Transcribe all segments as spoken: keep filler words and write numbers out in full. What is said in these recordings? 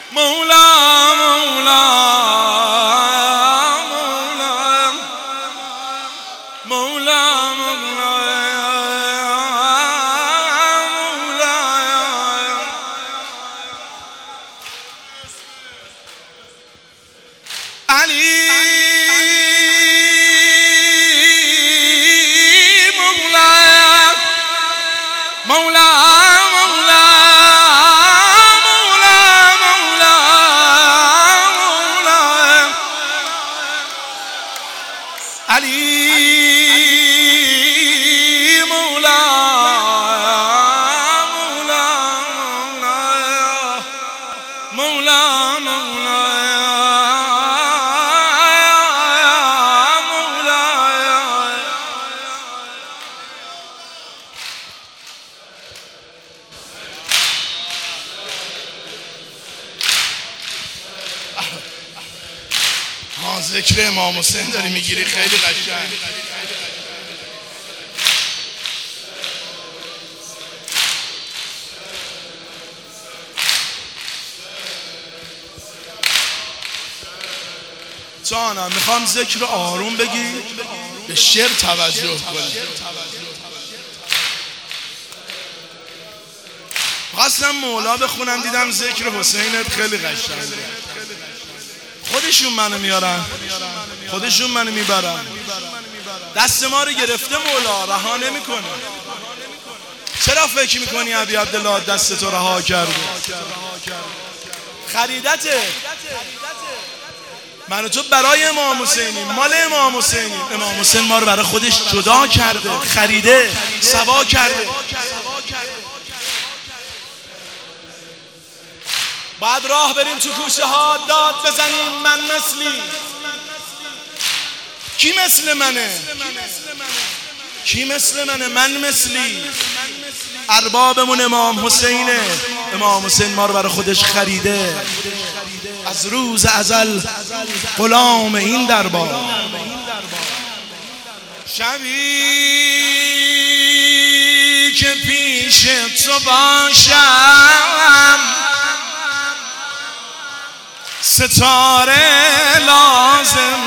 مولا مولا مولا علی مولا مولا مولا مولا مولا مولا علی مولا مولا مولا مولا ها ذکر امام حسین داری میگیری، خیلی قشنگ. جانم میخوام ذکر آروم بگی، به شعر توجه کنی. خواستم مولا بخونم، دیدم ذکر حسینت خیلی قشنگه. خودشون منو میارن، خودشون منو میبرن. دست ما رو گرفته مولا، رها نمیکنه. چرا فکر میکنی ابی عبدالله دست تو رها کرده؟ خریدته. من و تو برای امام حسینیم، مال امام حسینیم. امام حسین ما رو برای خودش جدا کرده، خریده، سوا کرده. بعد راه بریم تو کوچه ها داد بزنیم من مثلی. کی مثل منه؟ کی مثل منه؟ من مثلی. اربابمون امام حسینه. امام حسین ما رو برای خودش خریده، از روز ازل غلام این دربار. شبی که پیش تو باشم ستاره لازم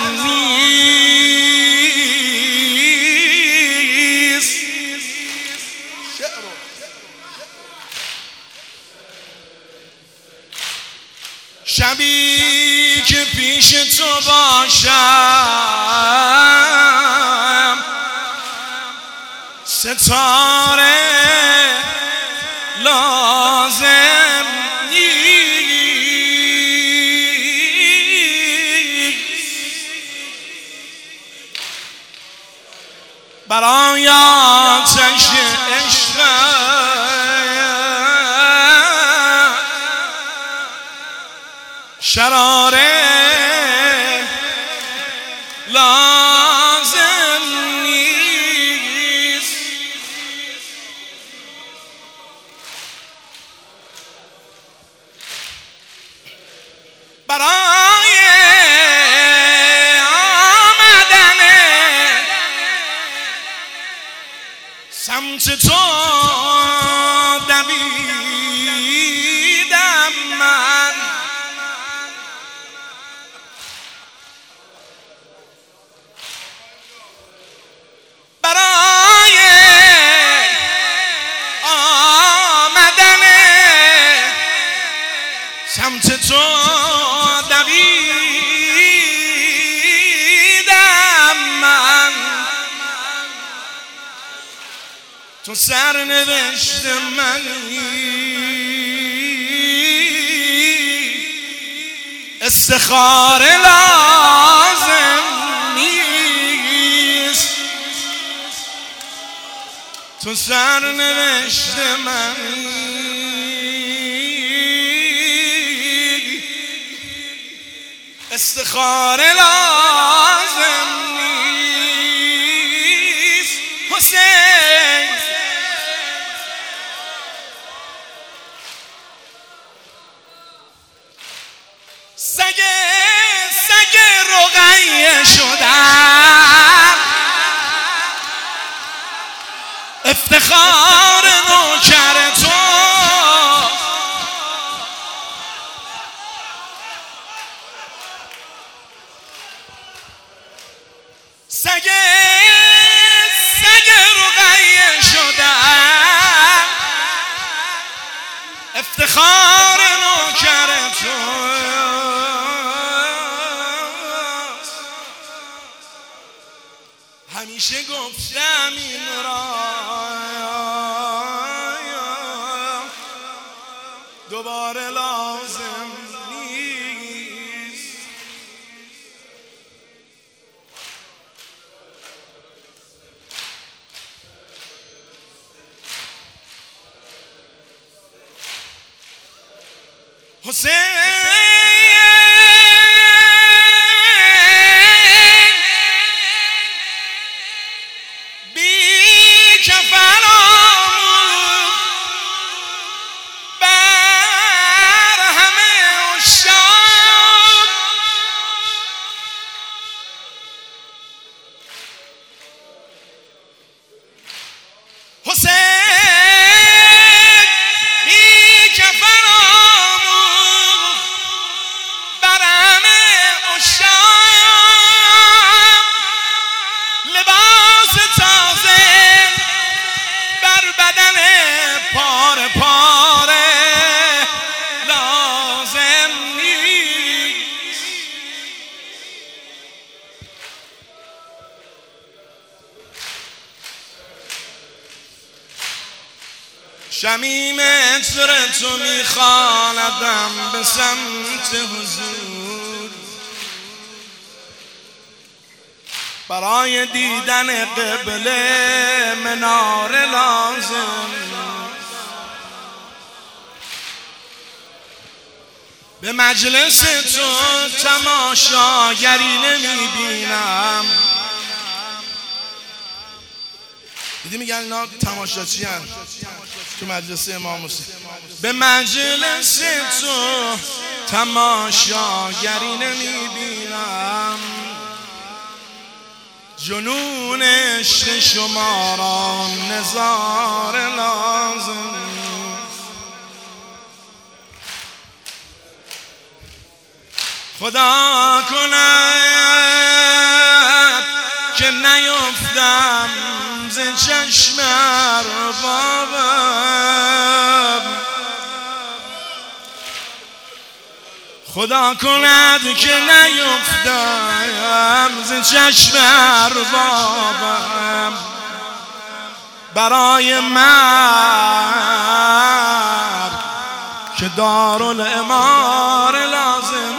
نیست. شبی که پیش تو باشم ستاره لازم برای آتش عشق شراره لازم نیست. برای سمت تو دویدم من، برای آمدن سمت تو دویدم من. تو سرنوشت منی، استخاره لازم نیست. تو سرنوشت منی، استخاره لازم نیست. حسین سگ سگ رقیه شدم، افتخار نوکر تو لازم نیست. حسین شمیم عطر تو میخواندم به سمت حضور، برای دیدن قبله منار لازم. به مجلس تو تماشاگری نمیبینم. دیدی میگن اینا تماشاچی هن تو مجلس امام حسین. به مجلس تو تماشاگری نمیبینم، جنون عشق شما را نظاره لازم. خدا کند که نیفتم ز چشم اربابم، خدا کند که نیفتم ز چشم اربابم. برای من که دارالامار لازم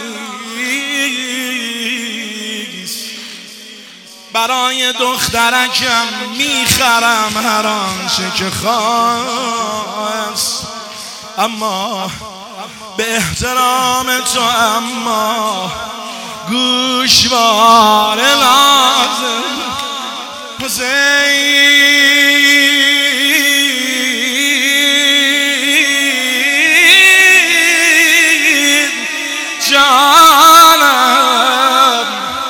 نیست، برای دخترکم میخرم هر آنچه که خواست، اما به احترام تو اما گوشوار لازم. حسین جانم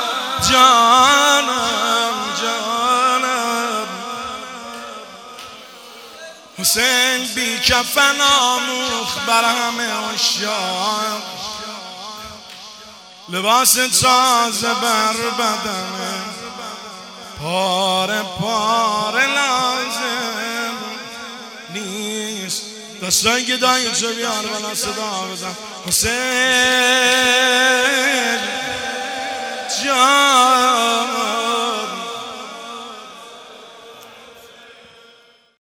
جانم جانم، حسین بی کفن آموخت بر همه عشاق، لباس تازه بر بدنه پاره پاره لازم نیست. دستای گدای تو بیار بالا صدا بزن. حسین جان